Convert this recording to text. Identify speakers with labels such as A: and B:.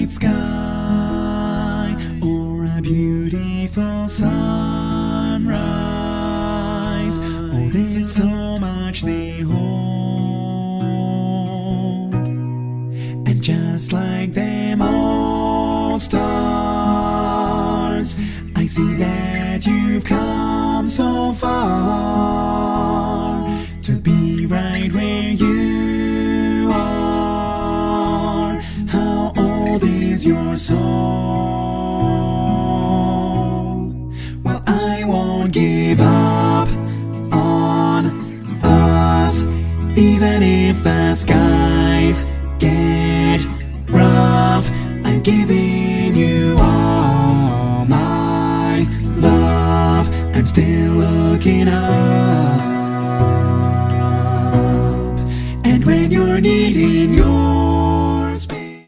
A: night sky or a beautiful sunrise. Oh, there's so much they hold, and just like them all stars, I see that you've come so far to be right where you are. How old is your soul? Well, I won't give up on us, even if the skies get rough. I'm giving you all my love. I'm still looking up, and when you're needing your